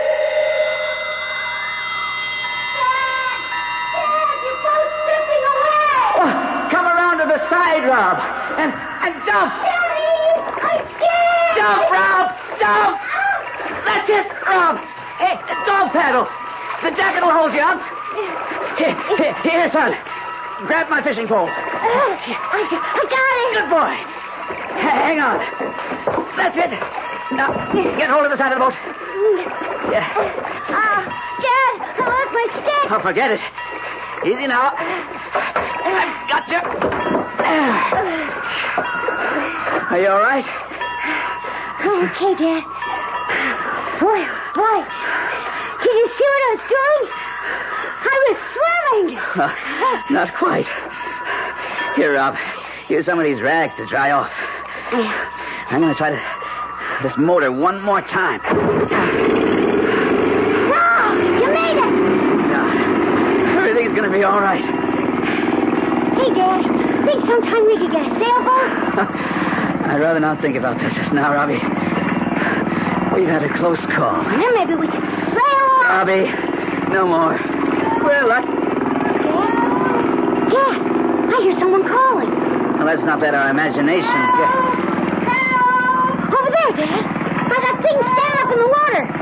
Come around to the side, Rob, and jump. I'm scared. Jump, Rob, jump. That's it, Rob. Hey, dog paddle. The jacket will hold you up. Here, son. Grab my fishing pole. I got it. Good boy. Hang on. That's it. Now, get hold of the side of the boat. Yeah. Dad, I lost my stick. Oh, forget it. Easy now. I've got you. Are you all right? Okay, Dad. Boy. Did you see what I was doing? I was swimming. Not quite. Here, Rob. Here's some of these rags to dry off. I'm going to try this motor one more time. Wow, you made it. Everything's going to be all right. Hey, Dad, think sometime we could get a sailboat? I'd rather not think about this just now, Robbie. We've had a close call. And then maybe we could sail off. Robbie, no more. We're lucky. Dad, I hear someone calling. Well, let's not let our imagination get... Over there, Dad. By that thing standing up in the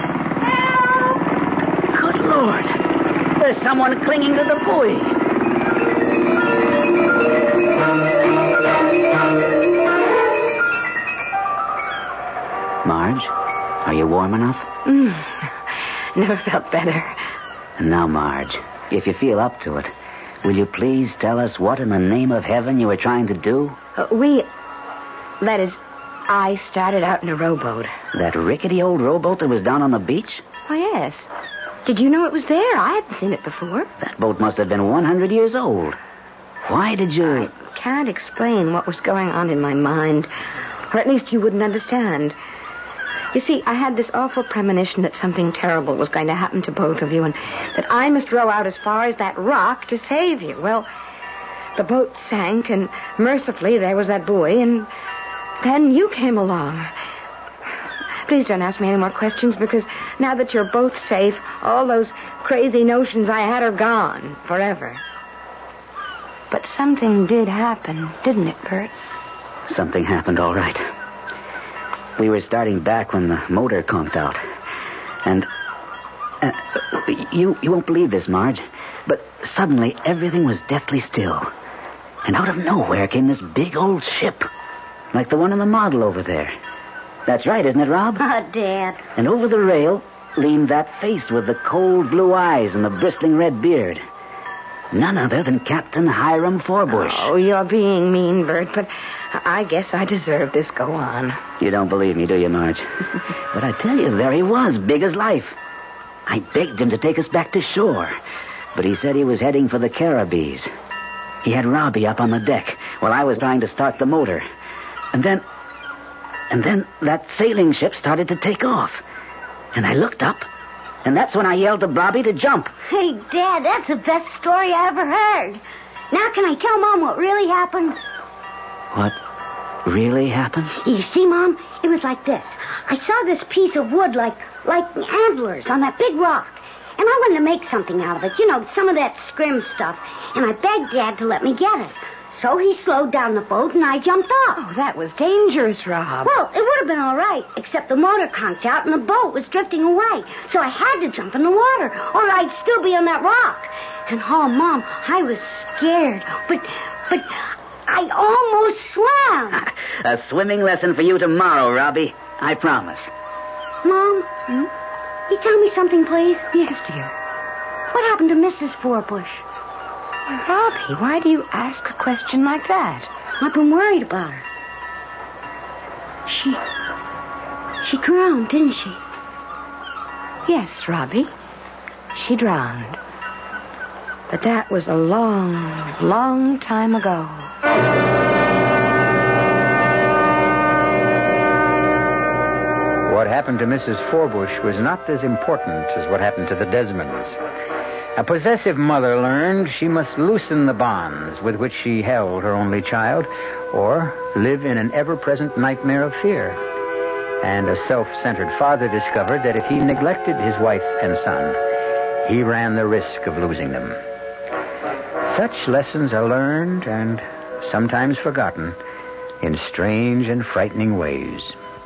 water. Good Lord. There's someone clinging to the buoy. Marge? Are you warm enough? Never felt better. And now, Marge, if you feel up to it, will you please tell us what in the name of heaven you were trying to do? I started out in a rowboat. That rickety old rowboat that was down on the beach? Oh, yes. Did you know it was there? I hadn't seen it before. That boat must have been 100 years old. Why did you... I can't explain what was going on in my mind. Or at least you wouldn't understand. You see, I had this awful premonition that something terrible was going to happen to both of you and that I must row out as far as that rock to save you. Well, the boat sank and mercifully there was that buoy and then you came along. Please don't ask me any more questions because now that you're both safe, all those crazy notions I had are gone forever. But something did happen, didn't it, Bert? Something happened, all right. We were starting back when the motor conked out. And you won't believe this, Marge, but suddenly everything was deathly still. And out of nowhere came this big old ship, like the one in the model over there. That's right, isn't it, Rob? Oh, Dad. And over the rail leaned that face with the cold blue eyes and the bristling red beard. None other than Captain Hiram Forbush. Oh, you're being mean, Bert, but I guess I deserve this. Go on. You don't believe me, do you, Marge? But I tell you, there he was, big as life. I begged him to take us back to shore, but he said he was heading for the Caribbees. He had Robbie up on the deck while I was trying to start the motor. And then that sailing ship started to take off. And I looked up, and that's when I yelled to Robbie to jump. Hey, Dad, that's the best story I ever heard. Now can I tell Mom what really happened? What really happened? You see, Mom, it was like this. I saw this piece of wood like antlers on that big rock. And I wanted to make something out of it. You know, some of that scrim stuff. And I begged Dad to let me get it. So he slowed down the boat and I jumped off. Oh, that was dangerous, Rob. Well, it would have been all right, except the motor conked out and the boat was drifting away. So I had to jump in the water, or I'd still be on that rock. And, oh, Mom, I was scared. But I almost swam. A swimming lesson for you tomorrow, Robbie. I promise. Mom? You tell me something, please? Yes, dear. What happened to Mrs. Forbush? Well, Robbie, why do you ask a question like that? I've been worried about her. She drowned, didn't she? Yes, Robbie. She drowned. But that was a long, long time ago. What happened to Mrs. Forbush was not as important as what happened to the Desmonds. A possessive mother learned she must loosen the bonds with which she held her only child, or live in an ever-present nightmare of fear. And a self-centered father discovered that if he neglected his wife and son, he ran the risk of losing them. Such lessons are learned and sometimes forgotten in strange and frightening ways.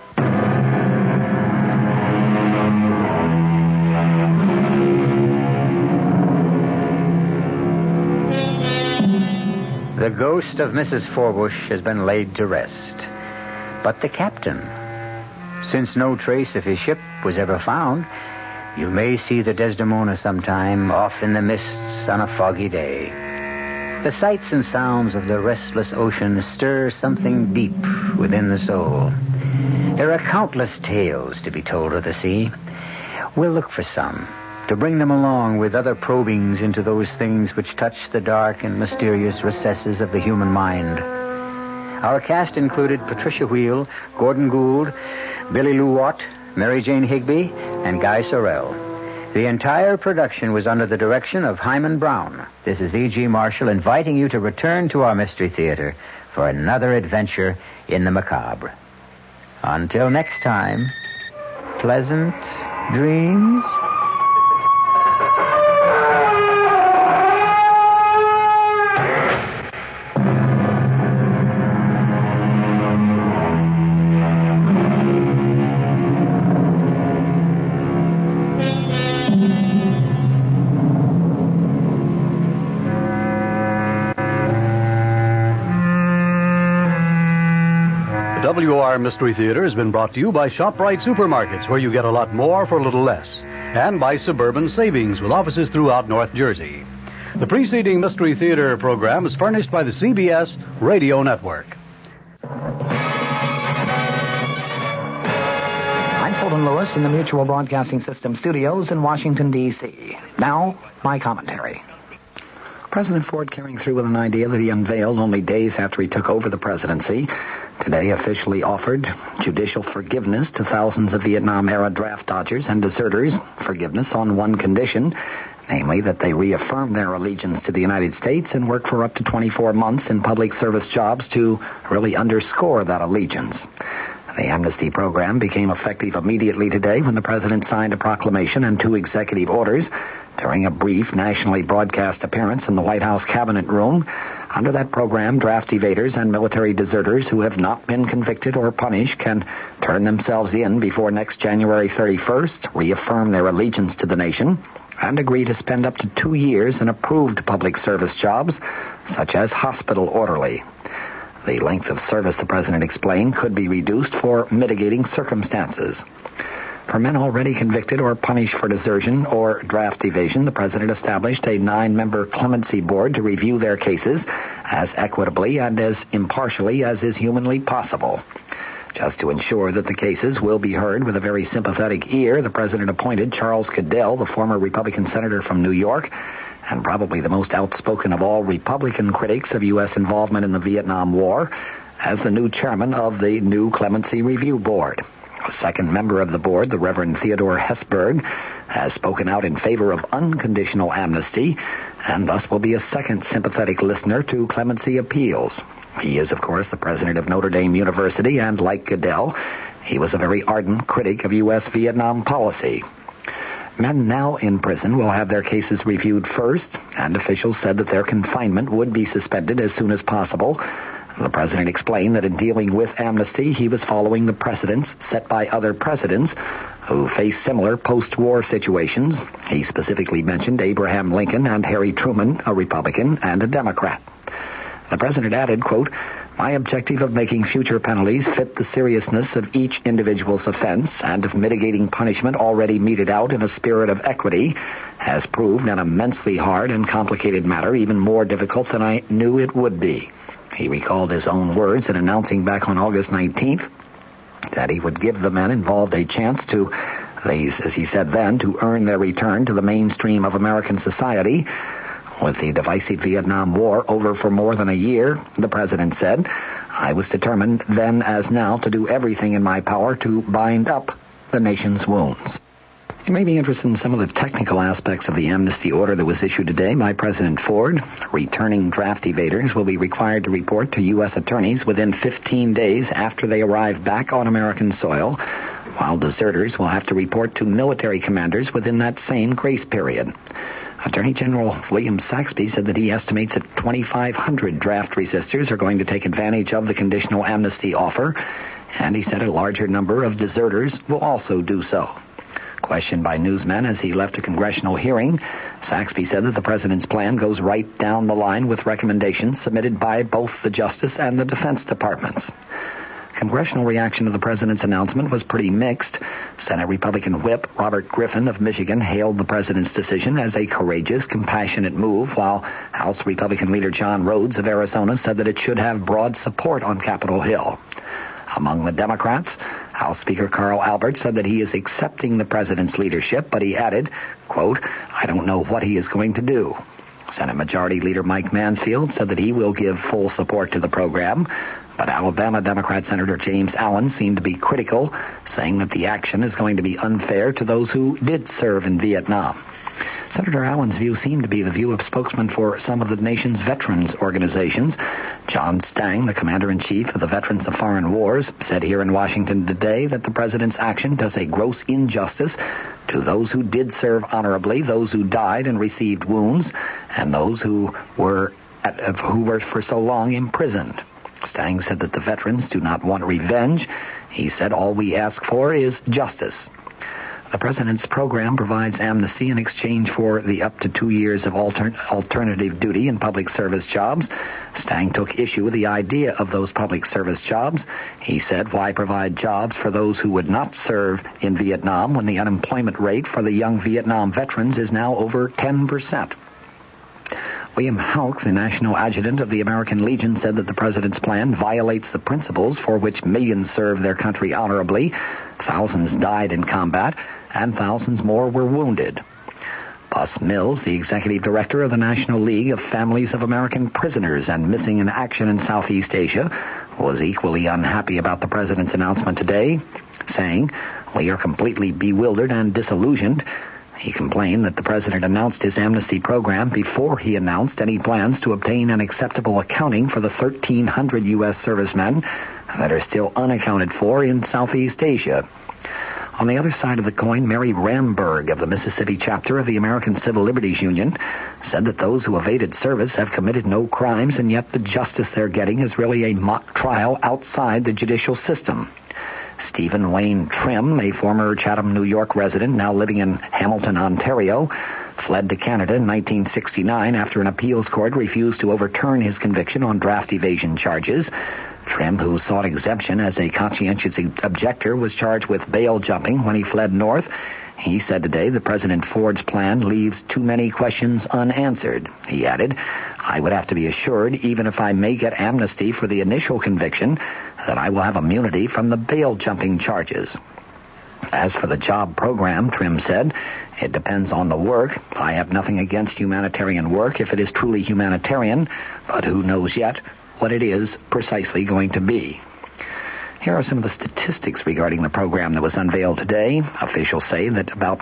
The ghost of Mrs. Forbush has been laid to rest. But the captain, since no trace of his ship was ever found, you may see the Desdemona sometime off in the mists on a foggy day. The sights and sounds of the restless ocean stir something deep within the soul. There are countless tales to be told of the sea. We'll look for some, to bring them along with other probings into those things which touch the dark and mysterious recesses of the human mind. Our cast included Patricia Wheel, Gordon Gould, Billy Lou Watt, Mary Jane Higby, and Guy Sorrell. The entire production was under the direction of Hyman Brown. This is E.G. Marshall inviting you to return to our Mystery Theater for another adventure in the macabre. Until next time, pleasant dreams. WR Mystery Theater has been brought to you by ShopRite Supermarkets, where you get a lot more for a little less, and by Suburban Savings, with offices throughout North Jersey. The preceding Mystery Theater program is furnished by the CBS Radio Network. I'm Fulton Lewis in the Mutual Broadcasting System studios in Washington, D.C. Now, my commentary. President Ford, carrying through with an idea that he unveiled only days after he took over the presidency, today officially offered judicial forgiveness to thousands of Vietnam-era draft dodgers and deserters, forgiveness on one condition, namely that they reaffirm their allegiance to the United States and work for up to 24 months in public service jobs to really underscore that allegiance. The amnesty program became effective immediately today when the president signed a proclamation and 2 executive orders during a brief nationally broadcast appearance in the White House Cabinet Room. Under that program, draft evaders and military deserters who have not been convicted or punished can turn themselves in before next January 31st, reaffirm their allegiance to the nation, and agree to spend up to 2 years in approved public service jobs, such as hospital orderly. The length of service, the president explained, could be reduced for mitigating circumstances. For men already convicted or punished for desertion or draft evasion, the president established a 9-member clemency board to review their cases as equitably and as impartially as is humanly possible. Just to ensure that the cases will be heard with a very sympathetic ear, the president appointed Charles Goodell, the former Republican senator from New York, and probably the most outspoken of all Republican critics of U.S. involvement in the Vietnam War, as the new chairman of the new Clemency Review Board. A second member of the board, the Reverend Theodore Hesburgh, has spoken out in favor of unconditional amnesty and thus will be a second sympathetic listener to clemency appeals. He is, of course, the president of Notre Dame University, and like Goodell, he was a very ardent critic of U.S. Vietnam policy. Men now in prison will have their cases reviewed first, and officials said that their confinement would be suspended as soon as possible. The president explained that in dealing with amnesty, he was following the precedents set by other presidents who faced similar post-war situations. He specifically mentioned Abraham Lincoln and Harry Truman, a Republican and a Democrat. The president added, quote, "My objective of making future penalties fit the seriousness of each individual's offense and of mitigating punishment already meted out in a spirit of equity has proved an immensely hard and complicated matter, even more difficult than I knew it would be." He recalled his own words in announcing back on August 19th that he would give the men involved a chance to, as he said then, to earn their return to the mainstream of American society. With the divisive Vietnam War over for more than a year, the president said, "I was determined then as now to do everything in my power to bind up the nation's wounds." You may be interested in some of the technical aspects of the amnesty order that was issued today by President Ford. Returning draft evaders will be required to report to U.S. attorneys within 15 days after they arrive back on American soil, while deserters will have to report to military commanders within that same grace period. Attorney General William Saxby said that he estimates that 2,500 draft resistors are going to take advantage of the conditional amnesty offer, and he said a larger number of deserters will also do so. Questioned by newsmen as he left a congressional hearing, Saxby said that the president's plan goes right down the line with recommendations submitted by both the Justice and the Defense Departments. Congressional reaction to the president's announcement was pretty mixed. Senate Republican Whip Robert Griffin of Michigan hailed the president's decision as a courageous, compassionate move, while House Republican leader John Rhodes of Arizona said that it should have broad support on Capitol Hill. Among the Democrats, House Speaker Carl Albert said that he is accepting the president's leadership, but he added, quote, "I don't know what he is going to do." Senate Majority Leader Mike Mansfield said that he will give full support to the program, but Alabama Democrat Senator James Allen seemed to be critical, saying that the action is going to be unfair to those who did serve in Vietnam. Senator Allen's view seemed to be the view of spokesman for some of the nation's veterans organizations. John Stang, the commander-in-chief of the Veterans of Foreign Wars, said here in Washington today that the president's action does a gross injustice to those who did serve honorably, those who died and received wounds, and those who were for so long imprisoned. Stang said that the veterans do not want revenge. He said all we ask for is justice. The president's program provides amnesty in exchange for the up to 2 years of alternative duty in public service jobs. Stang took issue with the idea of those public service jobs. He said, why provide jobs for those who would not serve in Vietnam when the unemployment rate for the young Vietnam veterans is now over 10%? William Houck, the national adjutant of the American Legion, said that the president's plan violates the principles for which millions served their country honorably. Thousands died in combat, and thousands more were wounded. Bus Mills, the executive director of the National League of Families of American Prisoners and Missing in Action in Southeast Asia, was equally unhappy about the president's announcement today, saying, "We are completely bewildered and disillusioned." He complained that the president announced his amnesty program before he announced any plans to obtain an acceptable accounting for the 1,300 U.S. servicemen that are still unaccounted for in Southeast Asia. On the other side of the coin, Mary Ramberg of the Mississippi chapter of the American Civil Liberties Union said that those who evaded service have committed no crimes, and yet the justice they're getting is really a mock trial outside the judicial system. Stephen Wayne Trim, a former Chatham, New York resident now living in Hamilton, Ontario, fled to Canada in 1969 after an appeals court refused to overturn his conviction on draft evasion charges. Trim, who sought exemption as a conscientious objector, was charged with bail jumping when he fled north. He said today that President Ford's plan leaves too many questions unanswered. He added, "I would have to be assured, even if I may get amnesty for the initial conviction, that I will have immunity from the bail jumping charges." As for the job program, Trim said, "It depends on the work. I have nothing against humanitarian work if it is truly humanitarian, but who knows yet what it is precisely going to be." Here are some of the statistics regarding the program that was unveiled today. Officials say that about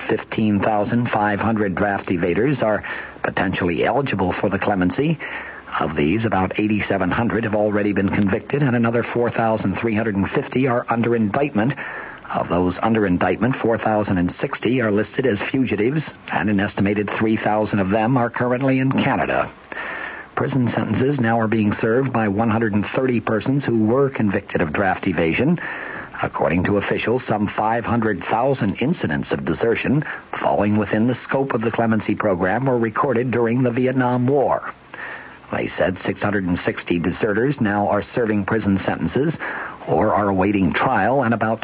15,500 draft evaders are potentially eligible for the clemency. Of these, about 8,700 have already been convicted, and another 4,350 are under indictment. Of those under indictment, 4,060 are listed as fugitives, and an estimated 3,000 of them are currently in Canada. Prison sentences now are being served by 130 persons who were convicted of draft evasion. According to officials, some 500,000 incidents of desertion falling within the scope of the clemency program were recorded during the Vietnam War. They said 660 deserters now are serving prison sentences or are awaiting trial, and about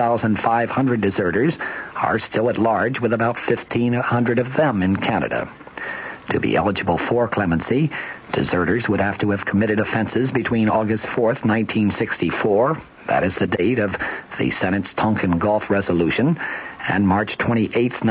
12,500 deserters are still at large, with about 1,500 of them in Canada. To be eligible for clemency, deserters would have to have committed offenses between August 4th, 1964, that is the date of the Senate's Tonkin Gulf Resolution, and March 28th,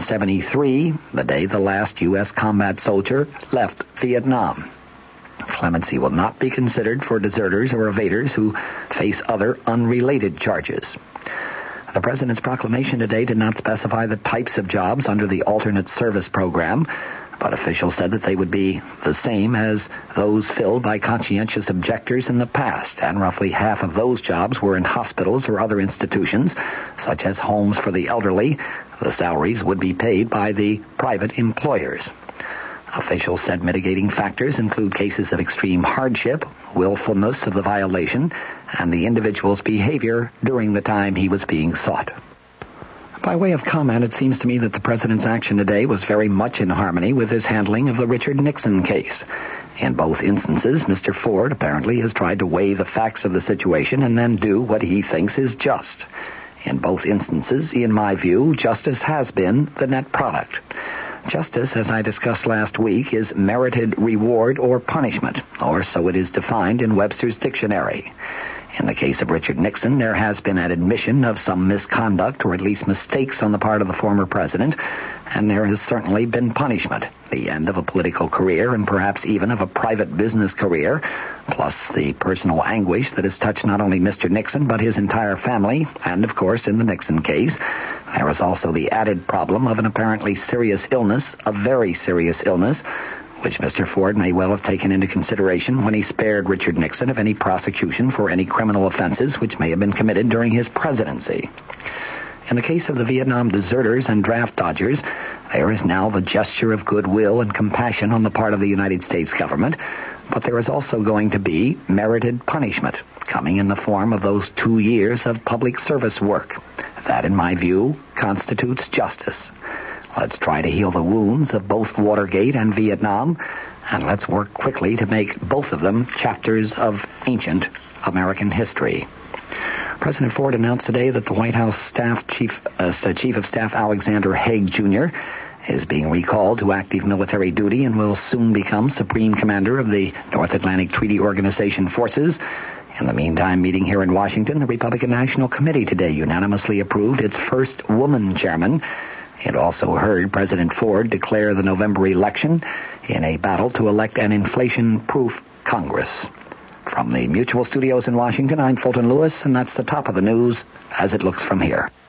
1973, the day the last U.S. combat soldier left Vietnam. Clemency will not be considered for deserters or evaders who face other unrelated charges. The President's proclamation today did not specify the types of jobs under the alternate service program, but officials said that they would be the same as those filled by conscientious objectors in the past, and roughly half of those jobs were in hospitals or other institutions, such as homes for the elderly. The salaries would be paid by the private employers. Officials said mitigating factors include cases of extreme hardship, willfulness of the violation, and the individual's behavior during the time he was being sought. By way of comment, it seems to me that the President's action today was very much in harmony with his handling of the Richard Nixon case. In both instances, Mr. Ford apparently has tried to weigh the facts of the situation and then do what he thinks is just. In both instances, in my view, justice has been the net product. Justice, as I discussed last week, is merited reward or punishment, or so it is defined in Webster's dictionary. In the case of Richard Nixon, there has been an admission of some misconduct, or at least mistakes on the part of the former president, and there has certainly been punishment, the end of a political career and perhaps even of a private business career, plus the personal anguish that has touched not only Mr. Nixon but his entire family, and of course in the Nixon case, there is also the added problem of an apparently serious illness, a very serious illness, which Mr. Ford may well have taken into consideration when he spared Richard Nixon of any prosecution for any criminal offenses which may have been committed during his presidency. In the case of the Vietnam deserters and draft dodgers, there is now the gesture of goodwill and compassion on the part of the United States government, but there is also going to be merited punishment, coming in the form of those 2 years of public service work. That, in my view, constitutes justice. Let's try to heal the wounds of both Watergate and Vietnam, and let's work quickly to make both of them chapters of ancient American history. President Ford announced today that the White House Chief of Staff Alexander Haig, Jr. is being recalled to active military duty and will soon become Supreme Commander of the North Atlantic Treaty Organization forces. In the meantime, meeting here in Washington, the Republican National Committee today unanimously approved its first woman chairman. It also heard President Ford declare the November election in a battle to elect an inflation-proof Congress. From the Mutual Studios in Washington, I'm Fulton Lewis, and that's the top of the news as it looks from here.